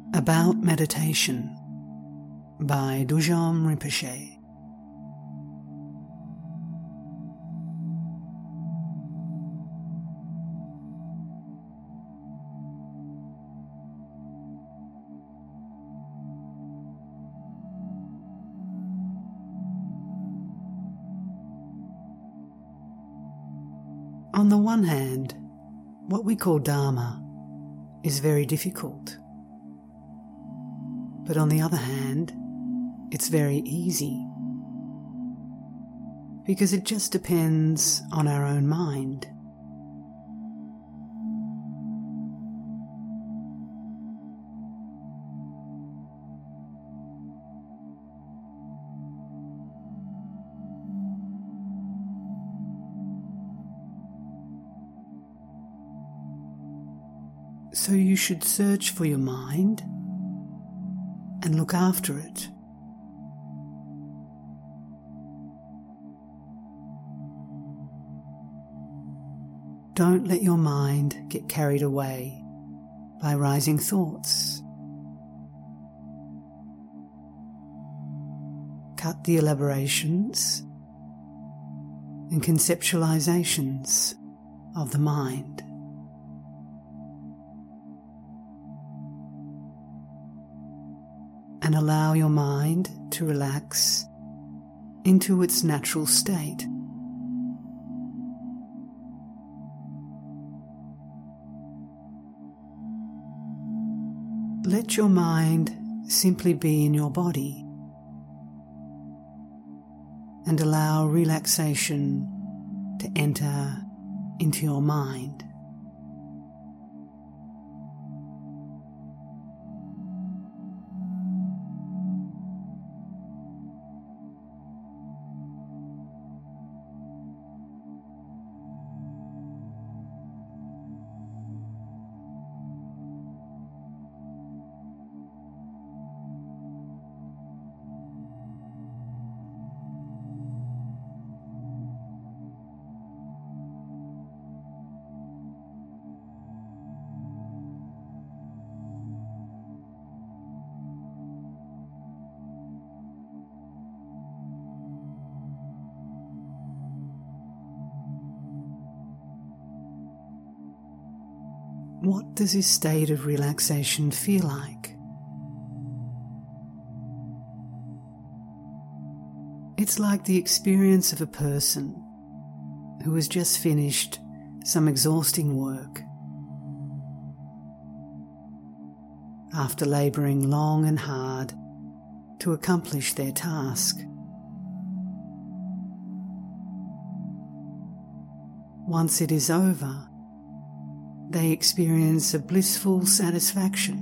About Meditation by Dujom Rinpoche. On the one hand, what we call Dharma is very difficult. But on the other hand, it's very easy, because it just depends on our own mind. So you should search for your mind and look after it. Don't let your mind get carried away by rising thoughts. Cut the elaborations and conceptualizations of the mind. And allow your mind to relax into its natural state. Let your mind simply be in your body and allow relaxation to enter into your mind. What does this state of relaxation feel like? It's like the experience of a person who has just finished some exhausting work. After labouring long and hard to accomplish their task. Once it is over, they experience a blissful satisfaction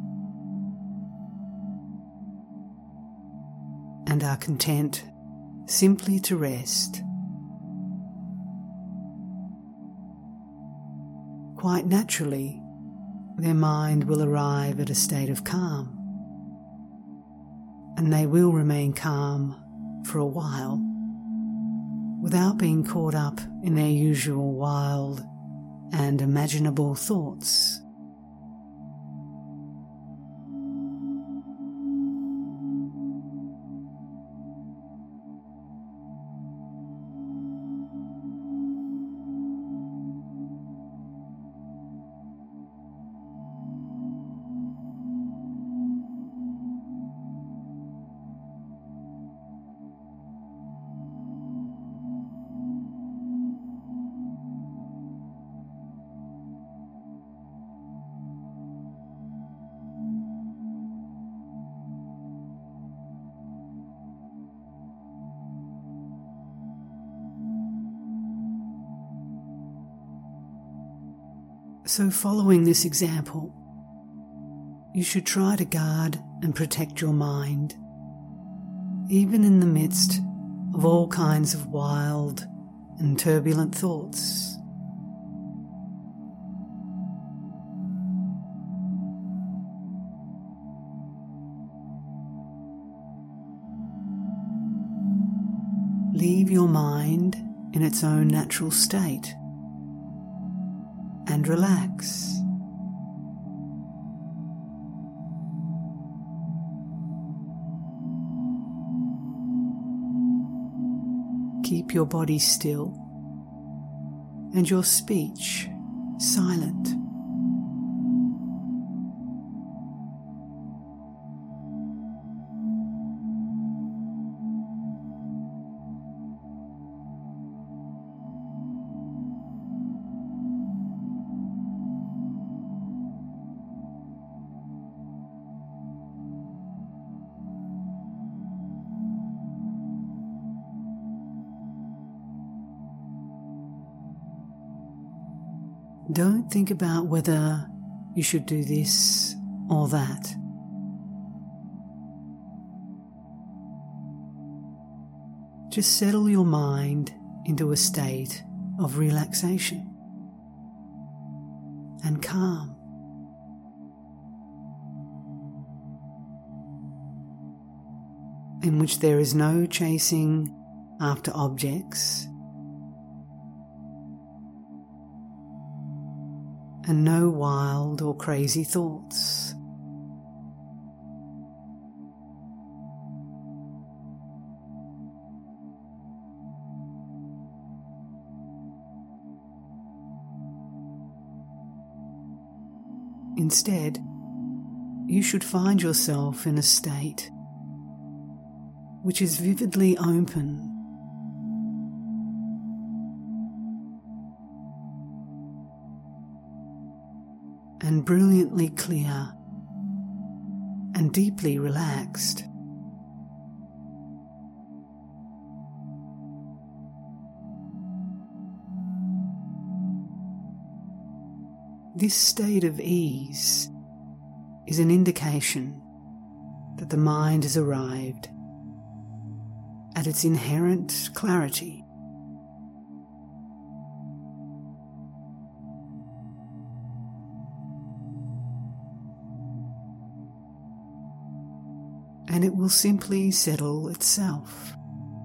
and are content simply to rest. Quite naturally, their mind will arrive at a state of calm, and they will remain calm for a while without being caught up in their usual wild and imaginable thoughts. So following this example, you should try to guard and protect your mind, even in the midst of all kinds of wild and turbulent thoughts. Leave your mind in its own natural state and relax. Keep your body still and your speech silent. Don't think about whether you should do this or that. Just settle your mind into a state of relaxation and calm. In which there is no chasing after objects and no wild or crazy thoughts. Instead, you should find yourself in a state which is vividly open and brilliantly clear and deeply relaxed. This state of ease is an indication that the mind has arrived at its inherent clarity. And it will simply settle itself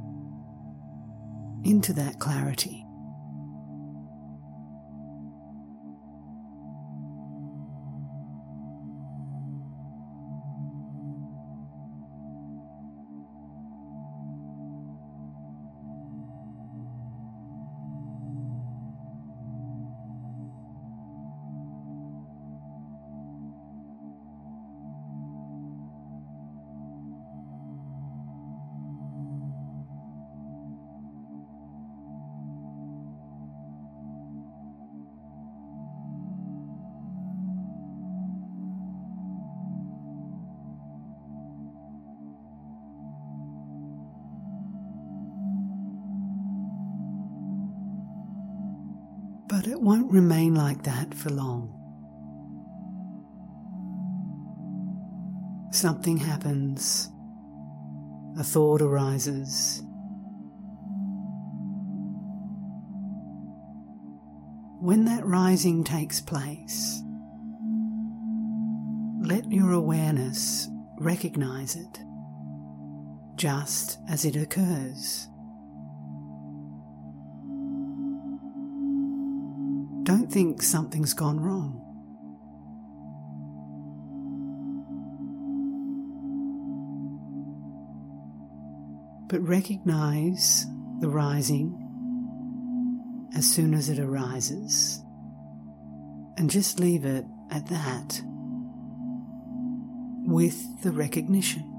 into that clarity. But it won't remain like that for long. Something happens, a thought arises. When that rising takes place, let your awareness recognize it just as it occurs. Don't think something's gone wrong. But recognize the rising as soon as it arises, and just leave it at that with the recognition.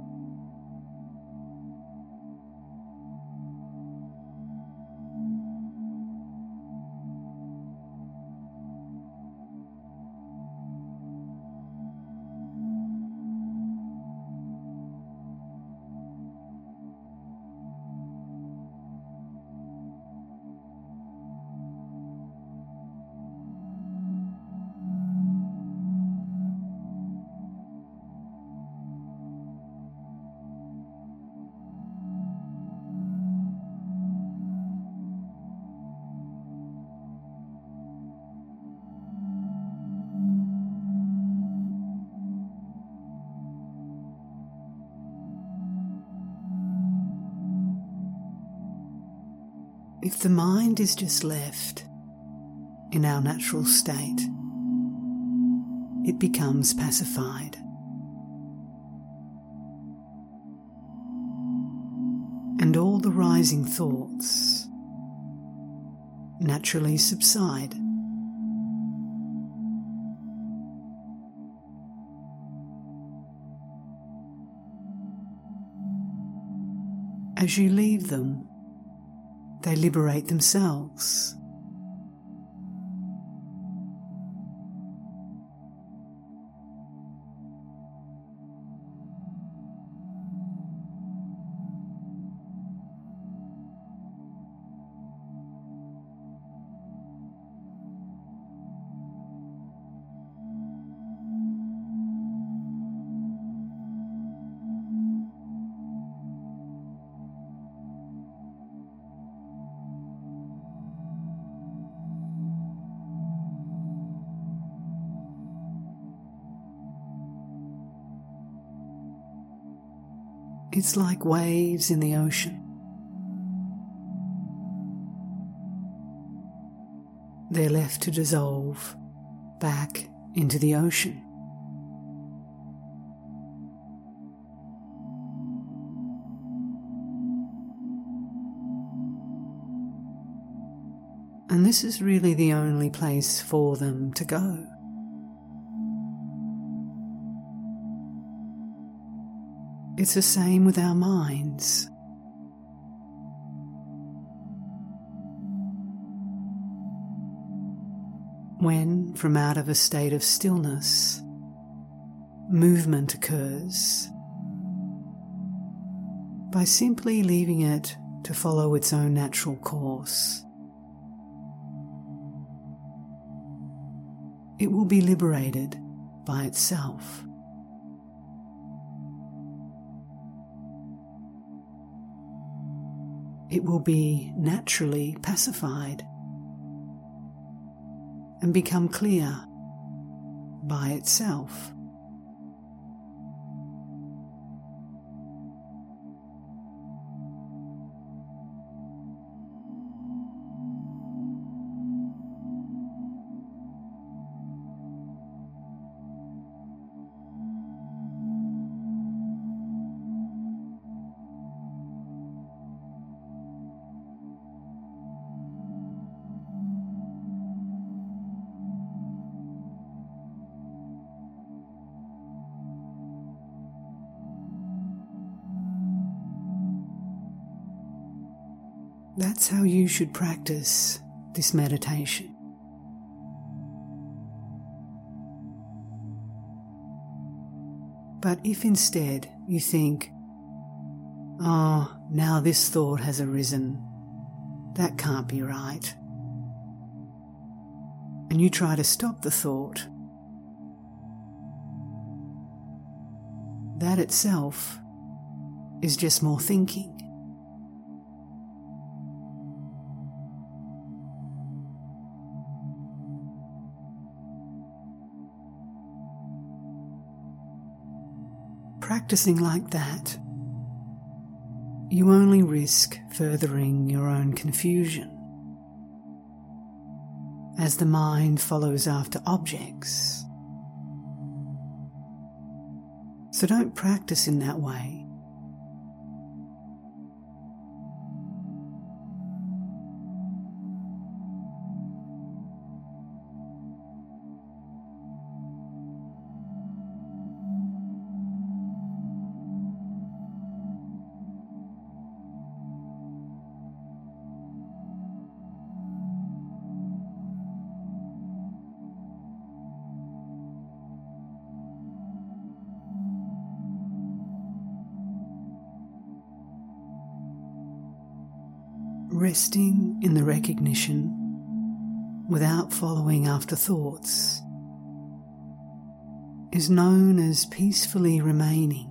If the mind is just left in our natural state, it becomes pacified. And and all the rising thoughts naturally subside. As you leave them, they liberate themselves. It's like waves in the ocean. They're left to dissolve back into the ocean. And this is really the only place for them to go. It's the same with our minds. When, from out of a state of stillness, movement occurs, by simply leaving it to follow its own natural course, it will be liberated by itself. It will be naturally pacified and become clear by itself. That's how you should practice this meditation. But if instead you think, "Oh, now this thought has arisen, that can't be right," and you try to stop the thought, that itself is just more thinking. Practicing like that, you only risk furthering your own confusion, as the mind follows after objects. So don't practice in that way. Resting in the recognition without following after thoughts is known as peacefully remaining,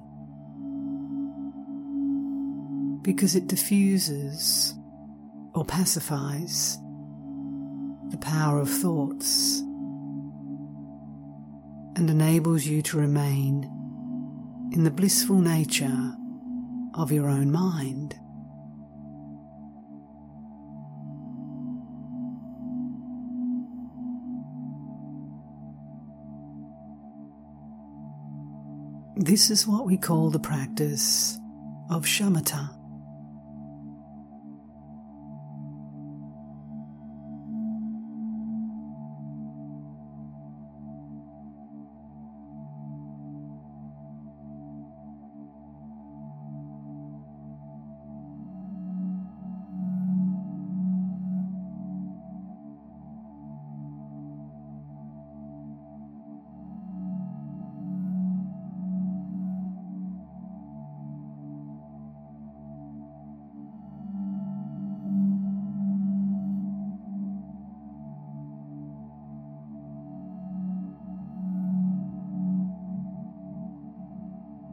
because it diffuses or pacifies the power of thoughts and enables you to remain in the blissful nature of your own mind. This is what we call the practice of shamatha.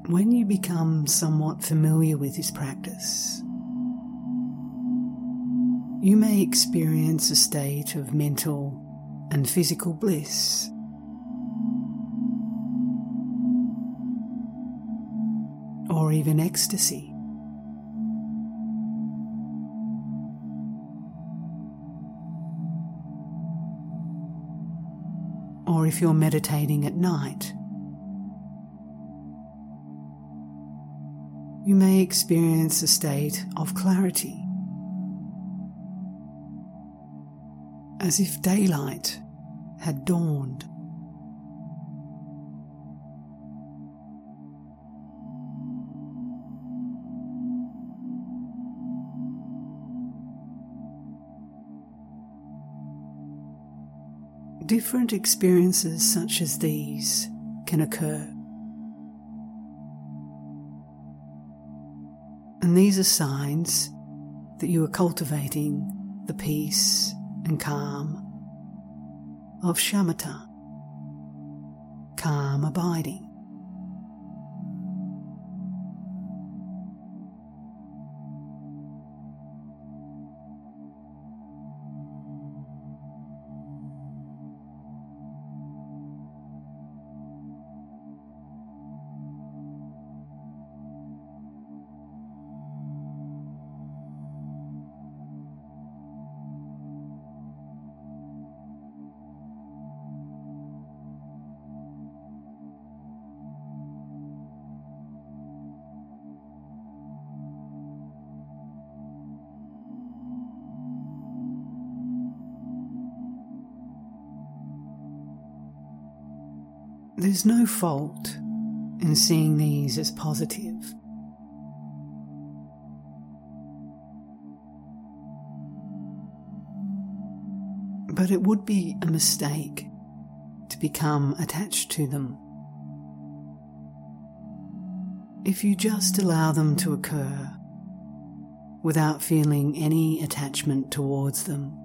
When you become somewhat familiar with this practice, you may experience a state of mental and physical bliss. Or even ecstasy. Or if you're meditating at night, you may experience a state of clarity, as if daylight had dawned. Different experiences such as these can occur. And these are signs that you are cultivating the peace and calm of shamatha, calm abiding. There's no fault in seeing these as positive. But it would be a mistake to become attached to them. If you just allow them to occur without feeling any attachment towards them,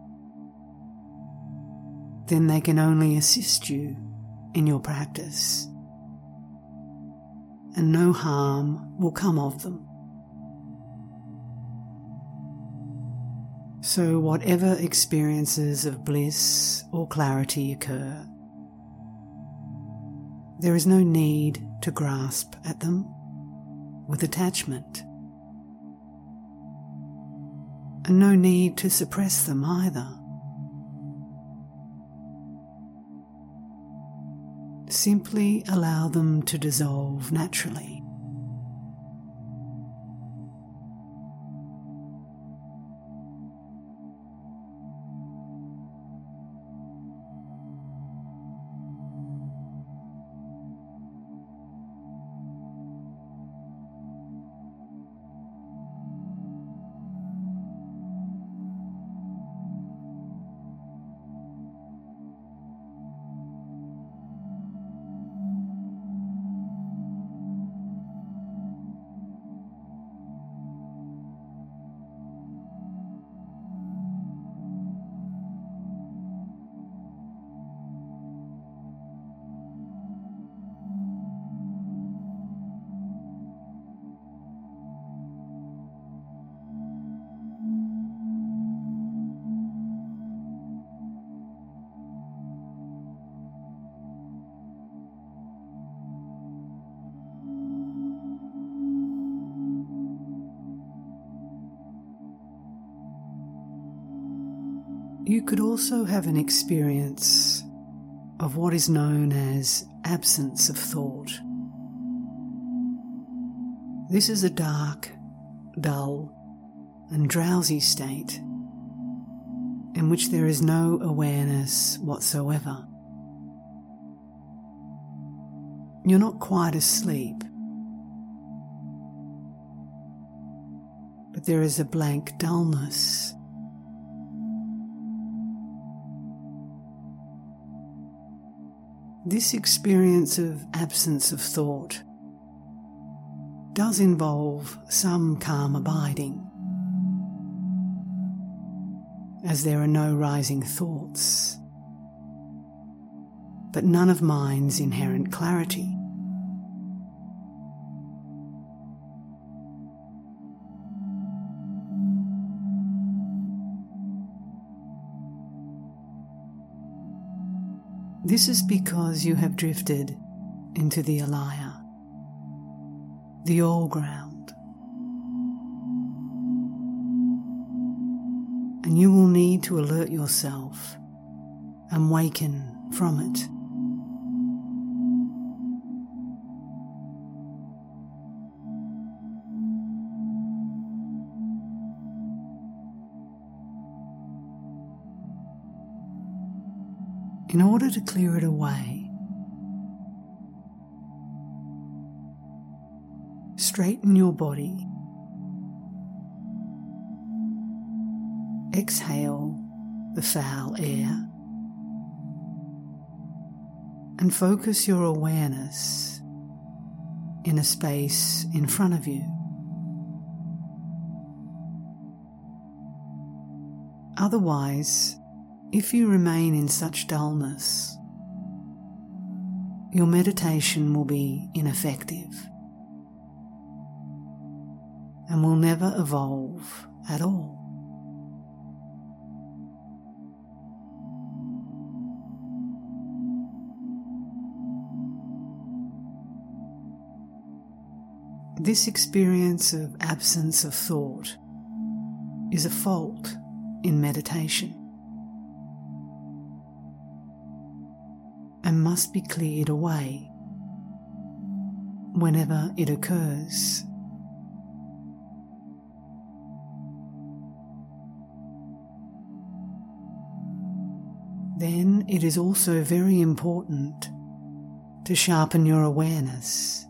then they can only assist you in your practice, and no harm will come of them. So whatever experiences of bliss or clarity occur, there is no need to grasp at them with attachment, and no need to suppress them either. Simply allow them to dissolve naturally. You could also have an experience of what is known as absence of thought. This is a dark, dull, and drowsy state in which there is no awareness whatsoever. You're not quite asleep, but there is a blank dullness. This experience of absence of thought does involve some calm abiding, as there are no rising thoughts, but none of mind's inherent clarity. This is because you have drifted into the alaya, the all ground, and you will need to alert yourself and waken from it. In order to clear it away, straighten your body. Exhale the foul air and focus your awareness in a space in front of you. Otherwise, if you remain in such dullness, your meditation will be ineffective and will never evolve at all. This experience of absence of thought is a fault in meditation and must be cleared away whenever it occurs. Then it is also very important to sharpen your awareness.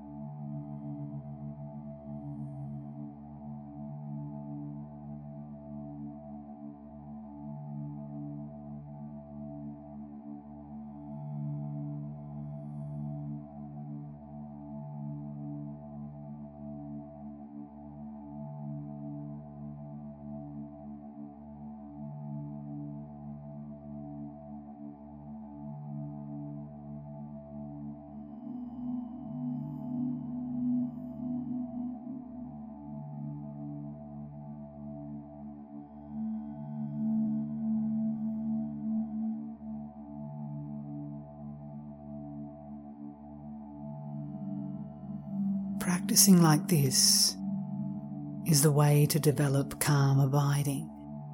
Practicing like this is the way to develop calm abiding.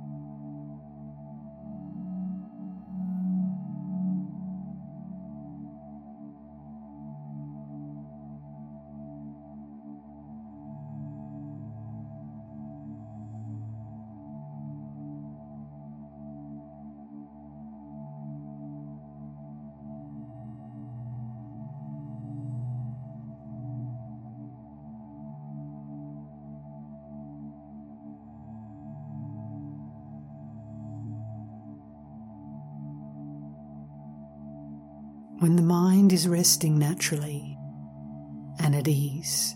When the mind is resting naturally and at ease,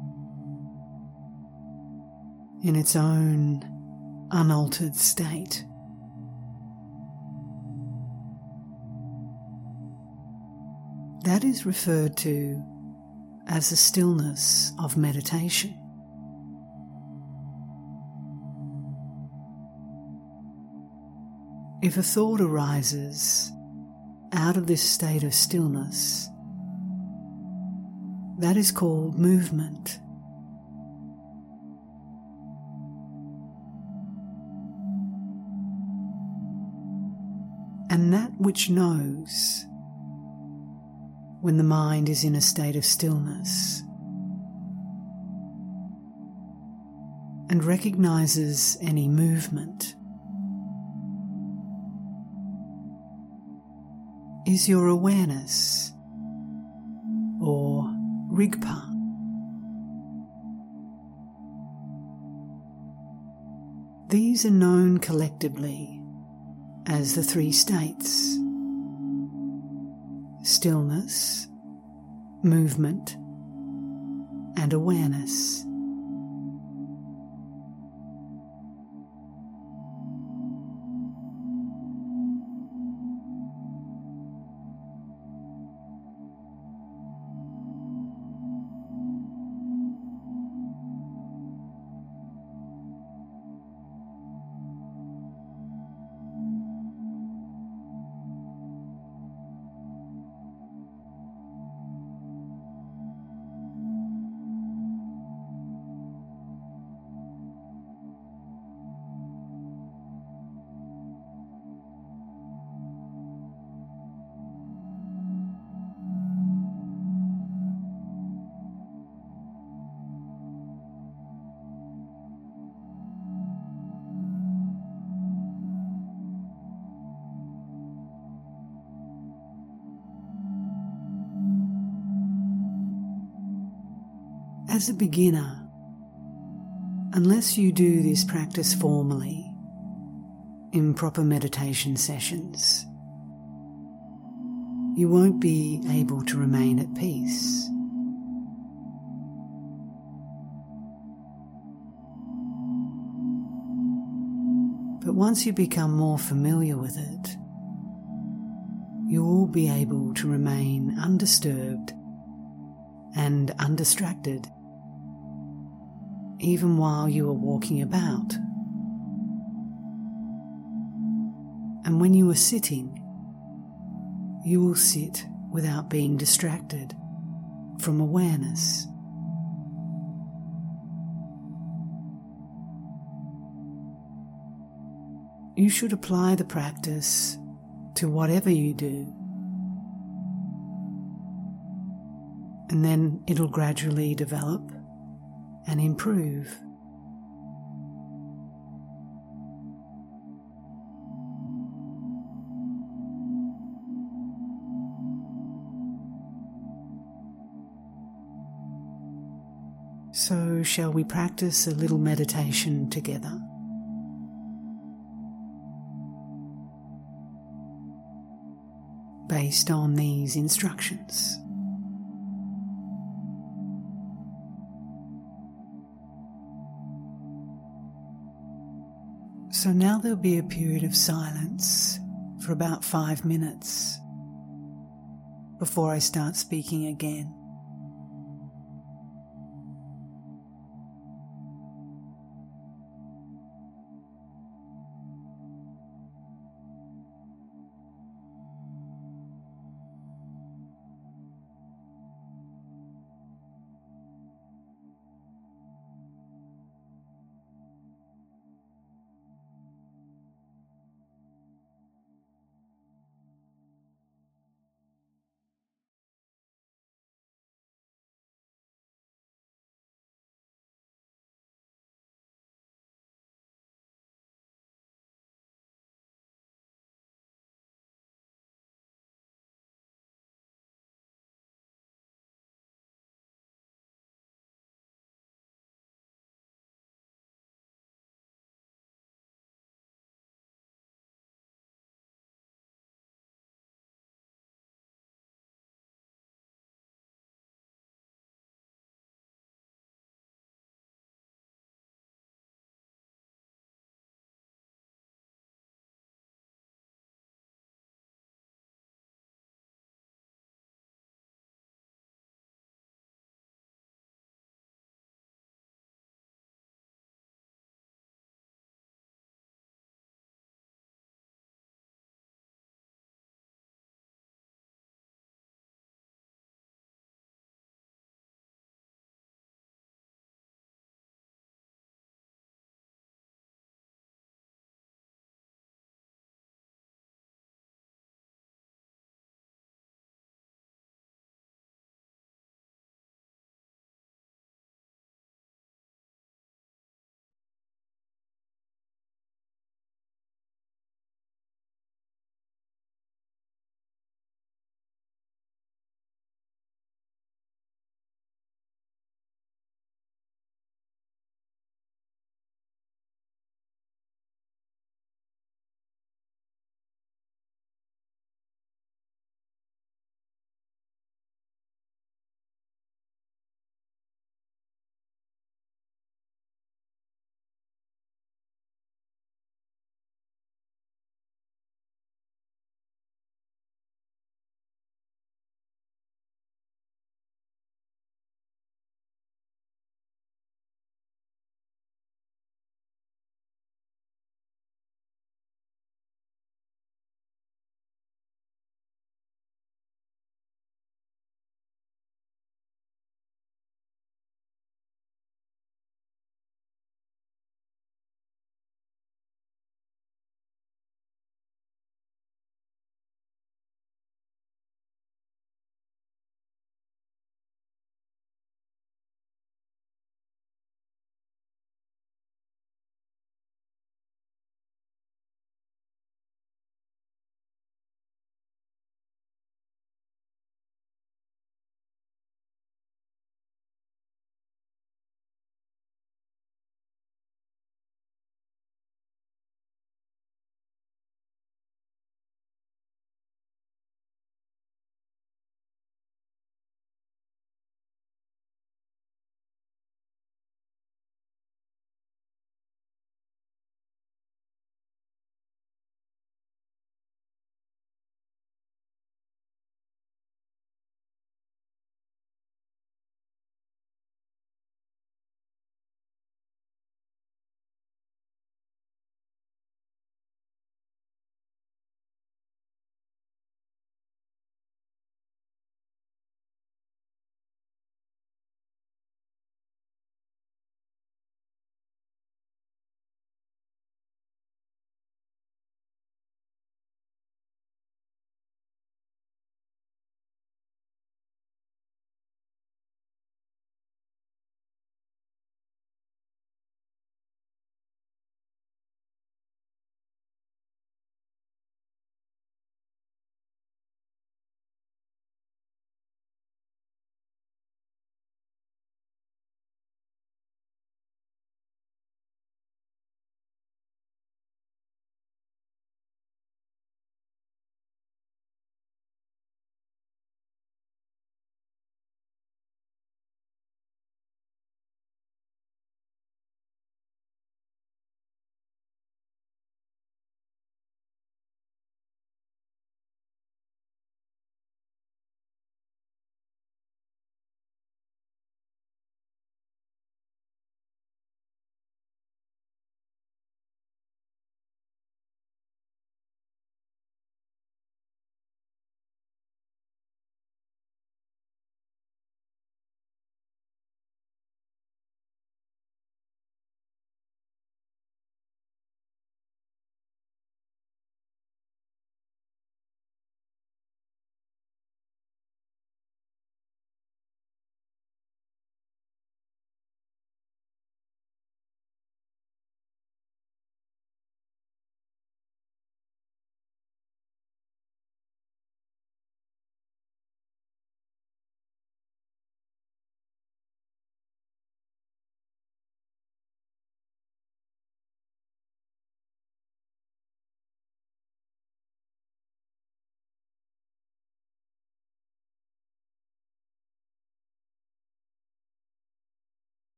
in its own unaltered state, that is referred to as the stillness of meditation. If a thought arises out of this state of stillness, that is called movement. And that which knows when the mind is in a state of stillness and recognizes any movement is your awareness, or rigpa. These are known collectively as the three states: stillness, movement, and awareness. As a beginner, unless you do this practice formally in proper meditation sessions, you won't be able to remain at peace. But once you become more familiar with it, you will be able to remain undisturbed and undistracted, even while you are walking about. And when you are sitting, you will sit without being distracted from awareness. You should apply the practice to whatever you do, and then it'll gradually develop and improve. So, shall we practice a little meditation together? Based on these instructions. So now there'll be a period of silence for about 5 minutes before I start speaking again.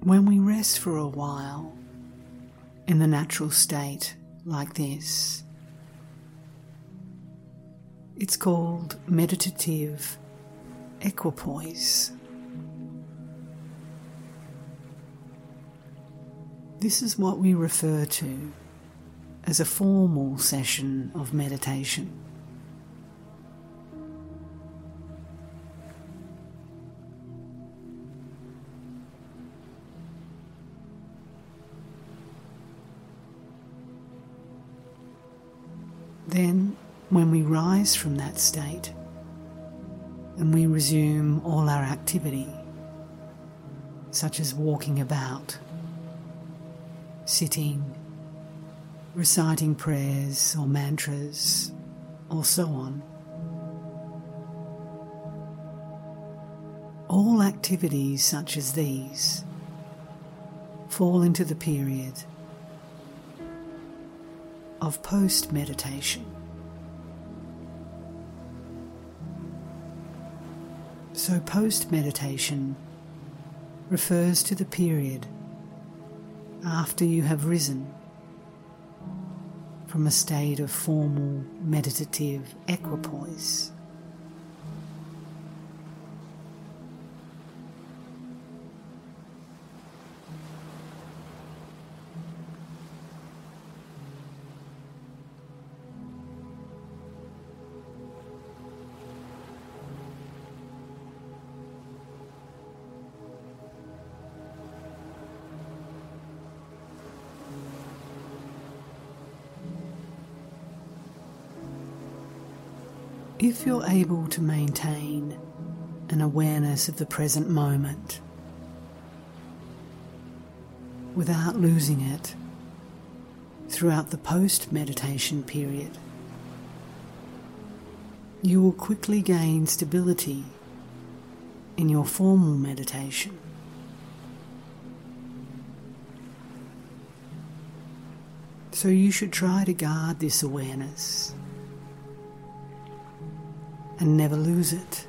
When we rest for a while in the natural state like this, it's called meditative equipoise. This is what we refer to as a formal session of meditation. Then, when we rise from that state and we resume all our activity, such as walking about, sitting, reciting prayers or mantras, or so on, all activities such as these fall into the period of post-meditation. So post-meditation refers to the period after you have risen from a state of formal meditative equipoise. If you're able to maintain an awareness of the present moment without losing it throughout the post-meditation period, you will quickly gain stability in your formal meditation. So you should try to guard this awareness and never lose it.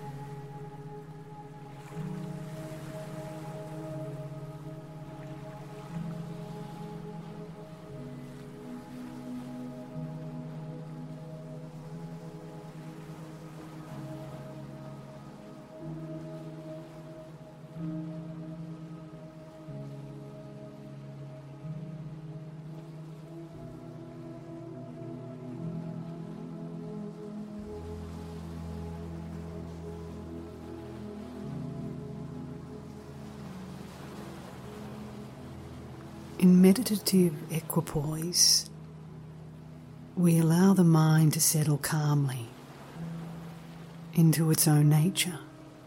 In meditative equipoise, we allow the mind to settle calmly into its own nature,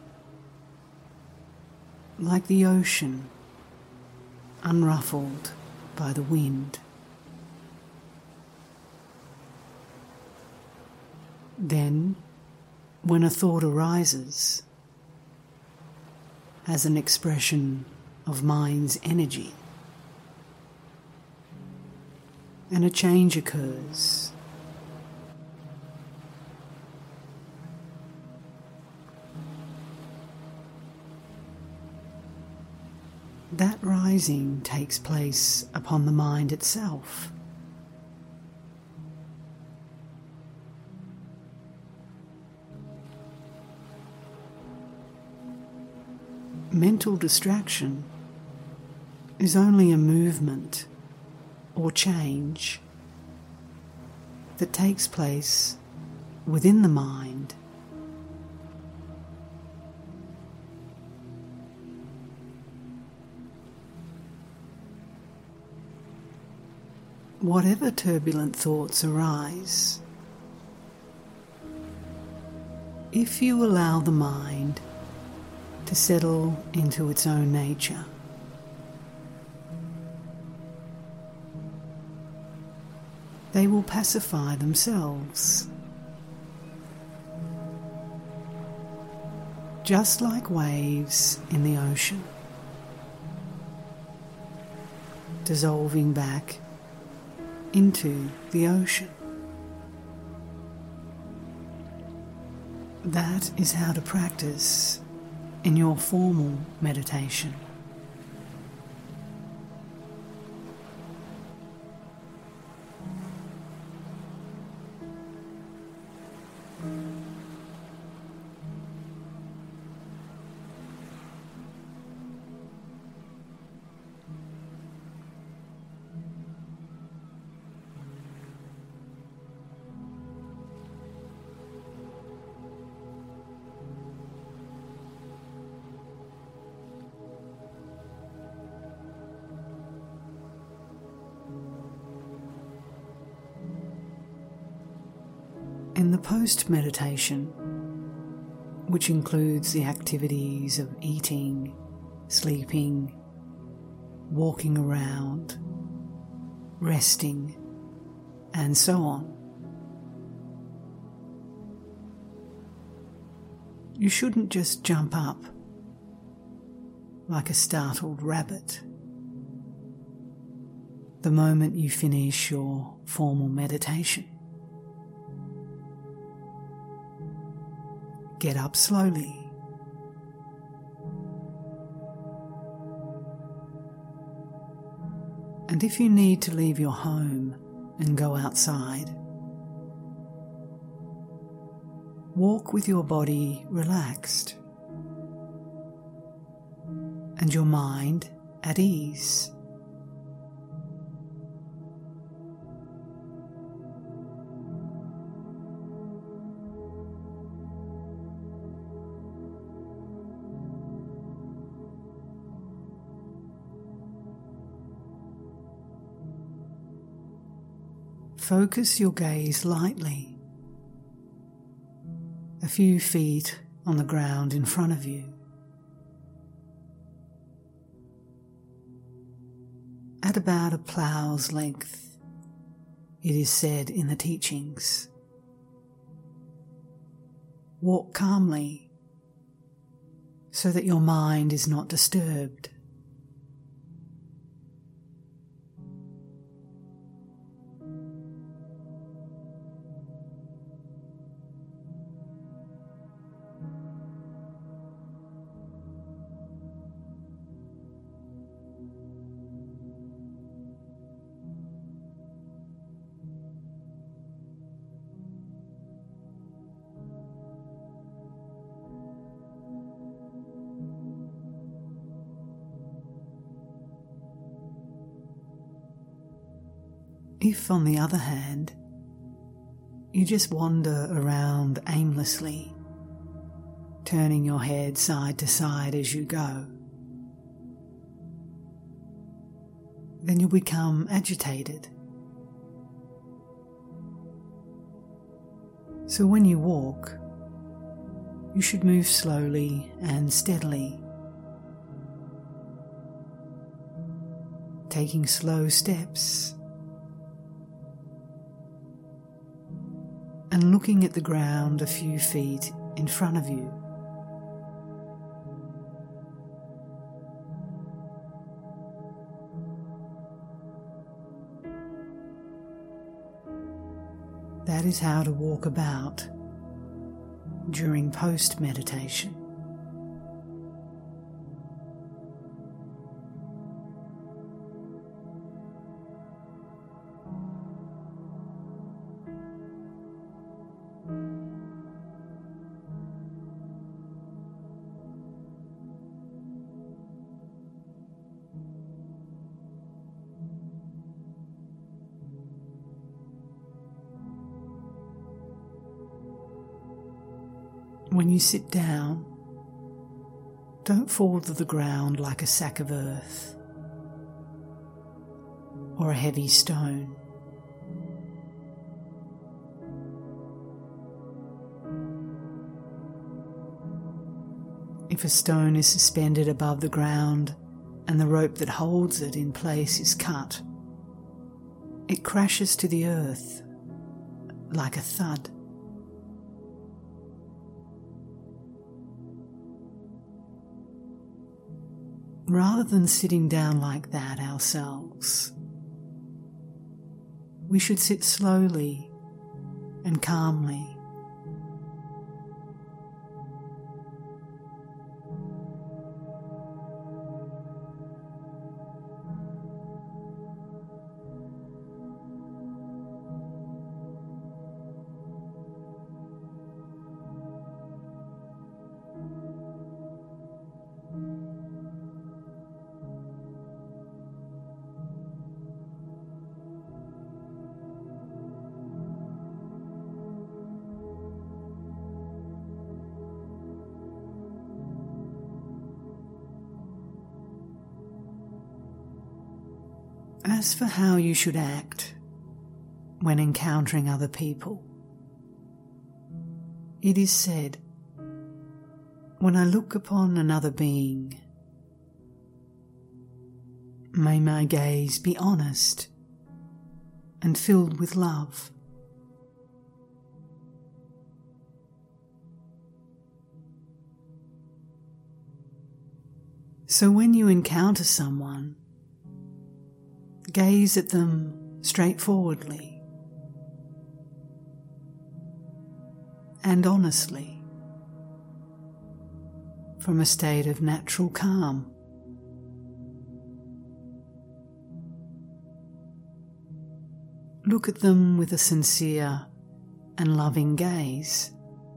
like the ocean unruffled by the wind. Then, when a thought arises as an expression of mind's energy, and a change occurs, that rising takes place upon the mind itself. Mental distraction is only a movement or change that takes place within the mind. Whatever turbulent thoughts arise, if you allow the mind to settle into its own nature, they will pacify themselves. Just like waves in the ocean, dissolving back into the ocean. That is how to practice in your formal meditation. And the post-meditation, which includes the activities of eating, sleeping, walking around, resting, and so on. You shouldn't just jump up like a startled rabbit the moment you finish your formal meditation. Get up slowly. And if you need to leave your home and go outside, walk with your body relaxed and your mind at ease. Focus your gaze lightly, a few feet on the ground in front of you. At about a plough's length, it is said in the teachings. Walk calmly so that your mind is not disturbed. If, on the other hand, you just wander around aimlessly, turning your head side to side as you go, then you'll become agitated. So when you walk, you should move slowly and steadily, taking slow steps and looking at the ground a few feet in front of you. That is how to walk about during post-meditation. When you sit down, don't fall to the ground like a sack of earth or a heavy stone. If a stone is suspended above the ground and the rope that holds it in place is cut, it crashes to the earth like a thud. Rather than sitting down like that ourselves, we should sit slowly and calmly. As for how you should act when encountering other people, It is said, "When I look upon another being, may my gaze be honest and filled with love." So when you encounter someone, gaze at them straightforwardly and honestly from a state of natural calm. Look at them with a sincere and loving gaze.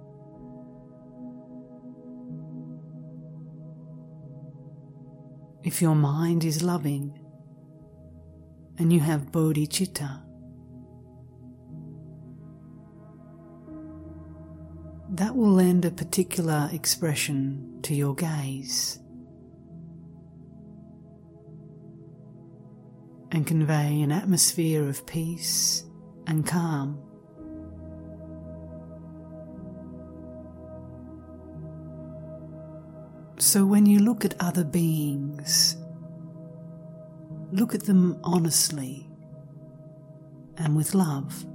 If your mind is loving and you have bodhicitta, that will lend a particular expression to your gaze and convey an atmosphere of peace and calm. So when you look at other beings, look at them honestly and with love.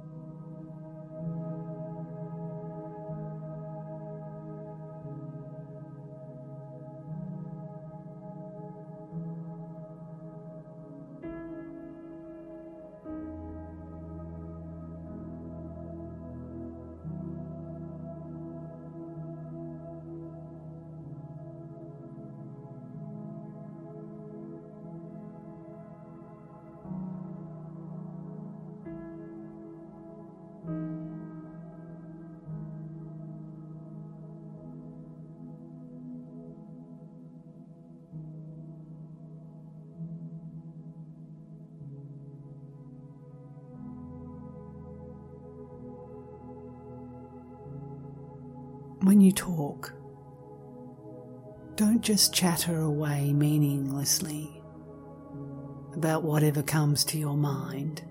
When you talk, don't just chatter away meaninglessly about whatever comes to your mind.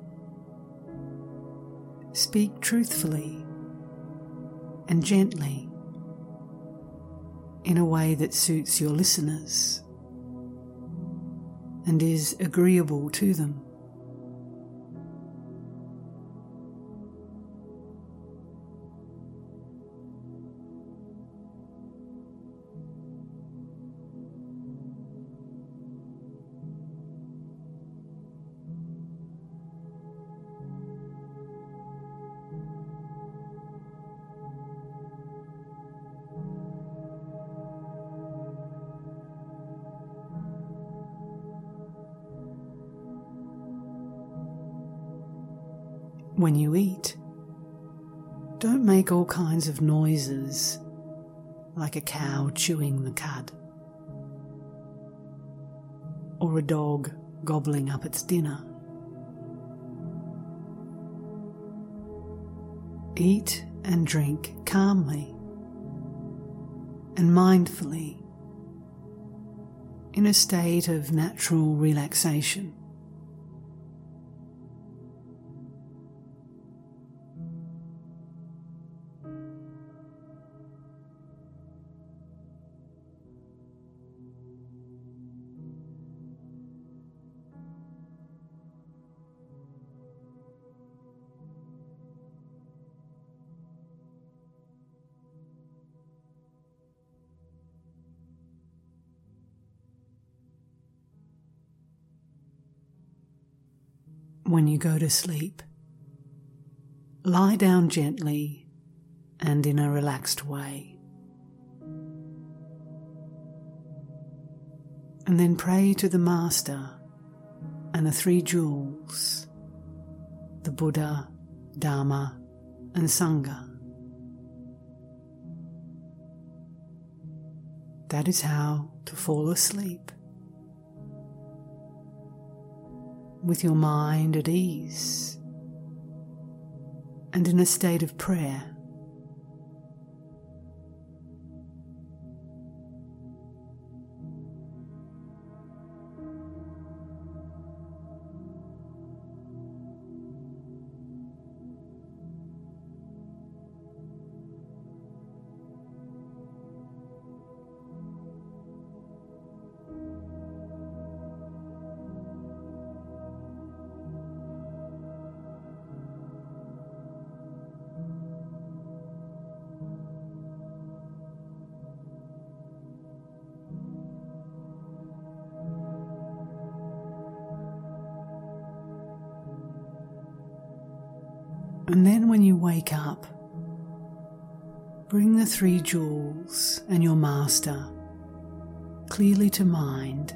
Speak truthfully and gently in a way that suits your listeners and is agreeable to them. When you eat, don't make all kinds of noises like a cow chewing the cud or a dog gobbling up its dinner. Eat and drink calmly and mindfully in a state of natural relaxation. When you go to sleep, lie down gently and in a relaxed way. And then pray to the Master and the three jewels, the Buddha, Dharma, and Sangha. That is how to fall asleep, with your mind at ease and in a state of prayer. And then when you wake up, bring the 3 jewels and your master clearly to mind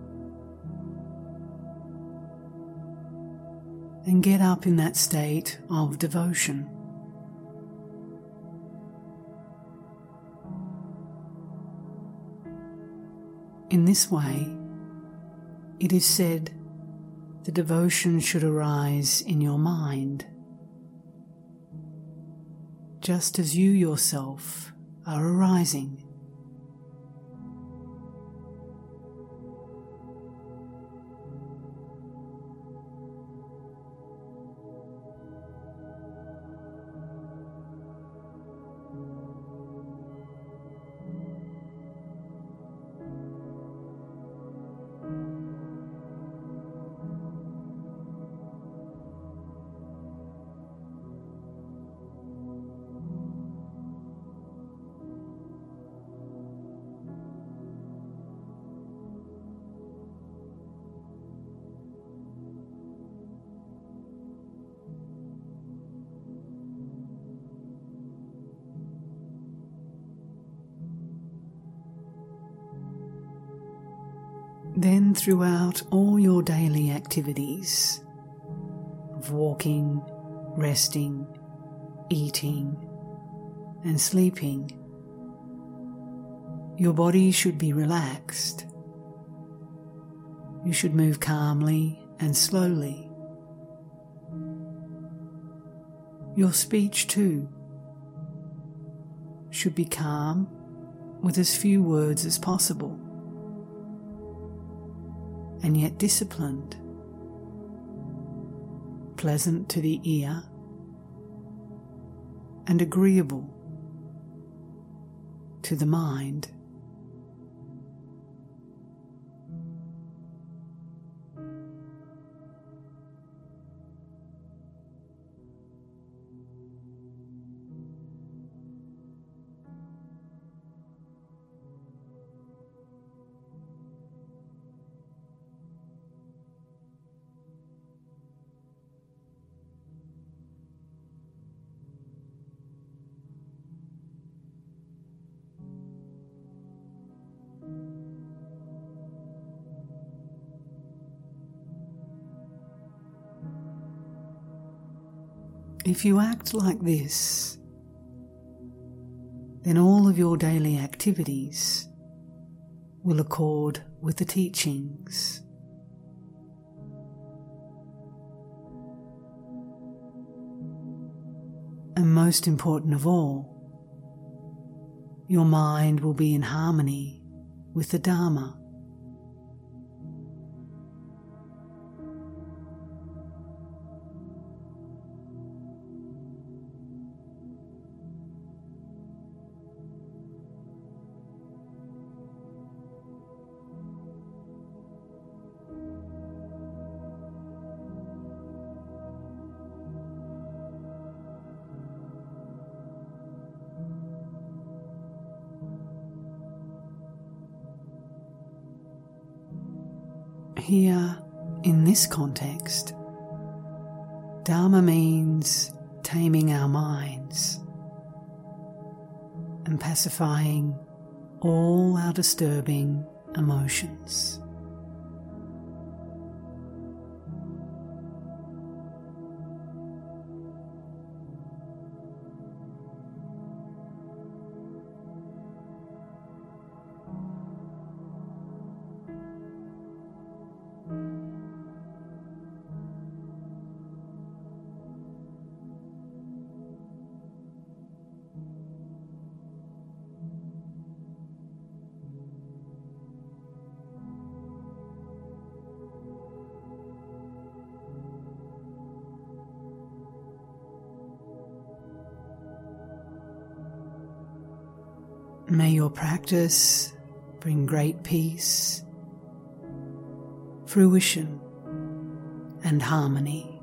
and get up in that state of devotion. In this way, it is said the devotion should arise in your mind, just as you yourself are arising. Then throughout all your daily activities of walking, resting, eating, and sleeping, your body should be relaxed. You should move calmly and slowly. Your speech too should be calm with as few words as possible, and yet disciplined, pleasant to the ear, and agreeable to the mind. If you act like this, then all of your daily activities will accord with the teachings. And most important of all, your mind will be in harmony with the Dharma. Here, in this context, Dharma means taming our minds and pacifying all our disturbing emotions. May your practice bring great peace, fruition, and harmony.